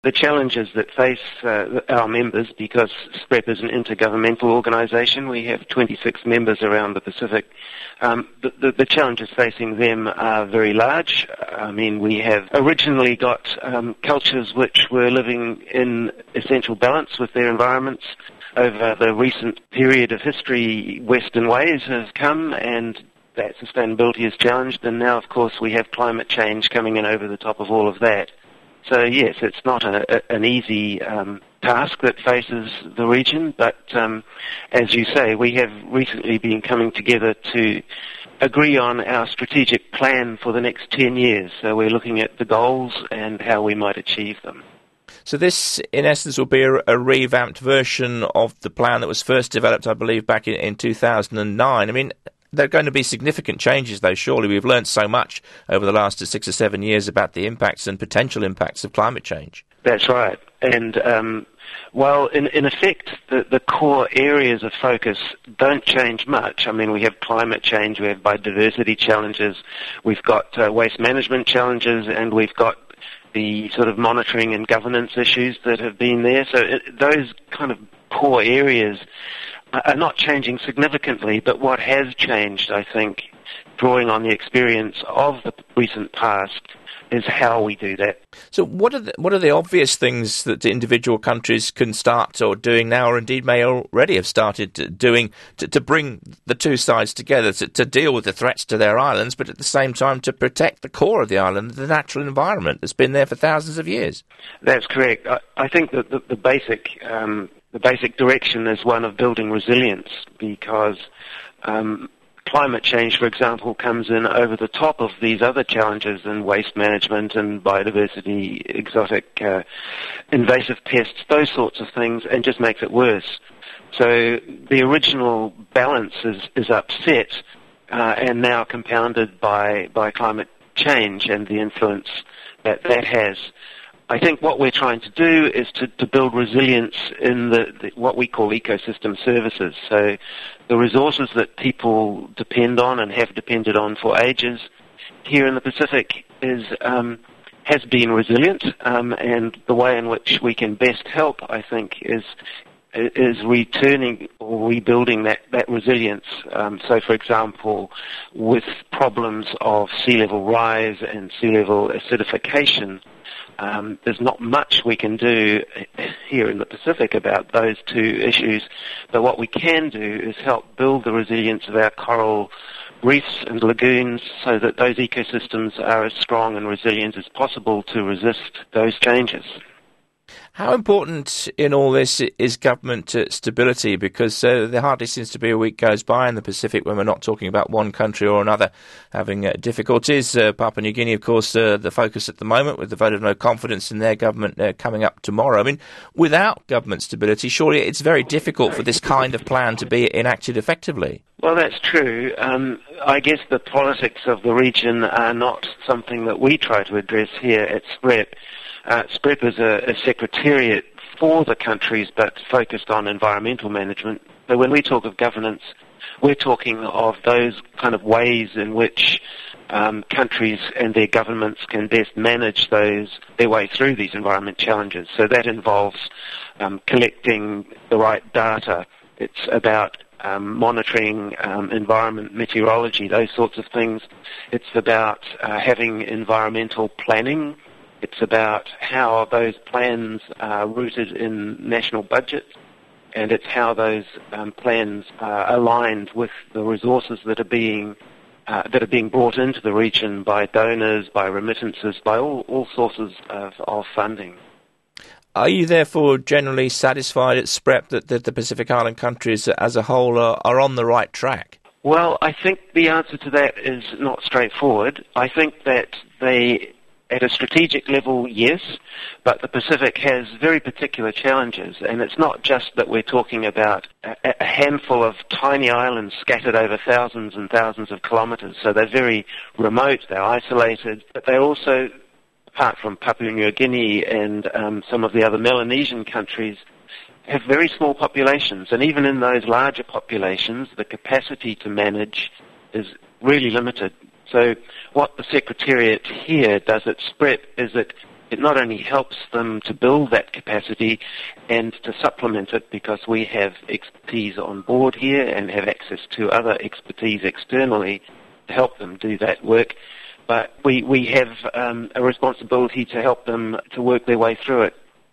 The challenges that face our members, because SPREP is an intergovernmental organisation, we have 26 members around the Pacific. The challenges facing them are very large. I mean, we have originally got cultures which were living in essential balance with their environments. Over the recent period of history, Western ways have come and that sustainability is challenged, and now, of course, we have climate change coming in over the top of all of that. So, yes, it's not an easy task that faces the region, but as you say, we have recently been coming together to agree on our strategic plan for the next 10 years. So we're looking at the goals and how we might achieve them. So this, in essence, will be a revamped version of the plan that was first developed, I believe, back in 2009. I mean, there are going to be significant changes, though, surely. We've learned so much over the last 6 or 7 years about the impacts and potential impacts of climate change. That's right. And, well, in effect, the core areas of focus don't change much. I mean, we have climate change, we have biodiversity challenges, we've got waste management challenges, and we've got the sort of monitoring and governance issues that have been there. So those kind of core areas are not changing significantly, but what has changed, I think, drawing on the experience of the recent past, is how we do that. So what are the obvious things that the individual countries can start or doing now, or indeed may already have started doing to bring the two sides together, to deal with the threats to their islands, but at the same time to protect the core of the island, the natural environment that's been there for thousands of years? That's correct. I think that the basic direction is one of building resilience, because climate change, for example, comes in over the top of these other challenges in waste management and biodiversity, exotic invasive pests, those sorts of things, and just makes it worse. So the original balance is upset and now compounded by climate change and the influence that has. I think what we're trying to do is to build resilience in the what we call ecosystem services. So the resources that people depend on and have depended on for ages here in the Pacific has been resilient, and the way in which we can best help, I think, is returning or rebuilding that resilience. So, for example, with problems of sea level rise and sea level acidification, there's not much we can do here in the Pacific about those two issues, but what we can do is help build the resilience of our coral reefs and lagoons so that those ecosystems are as strong and resilient as possible to resist those changes. How important in all this is government stability? Because there hardly seems to be a week goes by in the Pacific when we're not talking about one country or another having difficulties. Papua New Guinea, of course, the focus at the moment with the vote of no confidence in their government coming up tomorrow. I mean, without government stability, surely it's very difficult for this kind of plan to be enacted effectively. Well, that's true. I guess the politics of the region are not something that we try to address here at SPREP. SPREP is a secretariat for the countries, but focused on environmental management. So when we talk of governance, we're talking of those kind of ways in which countries and their governments can best manage their way through these environment challenges. So that involves collecting the right data. It's about monitoring environment meteorology, those sorts of things. It's about having environmental planning. It's about how those plans are rooted in national budgets, and it's how those plans are aligned with the resources that are being brought into the region by donors, by remittances, by all sources of funding. Are you therefore generally satisfied at SPREP that the Pacific Island countries as a whole are on the right track? Well, I think the answer to that is not straightforward. I think that at a strategic level, yes, but the Pacific has very particular challenges, and it's not just that we're talking about a handful of tiny islands scattered over thousands and thousands of kilometres, so they're very remote, they're isolated, but they're also, apart from Papua New Guinea and some of the other Melanesian countries, have very small populations, and even in those larger populations, the capacity to manage is really limited. So what the Secretariat here does at SPREP is it it not only helps them to build that capacity and to supplement it, because we have expertise on board here and have access to other expertise externally to help them do that work, but we have a responsibility to help them to work their way through it.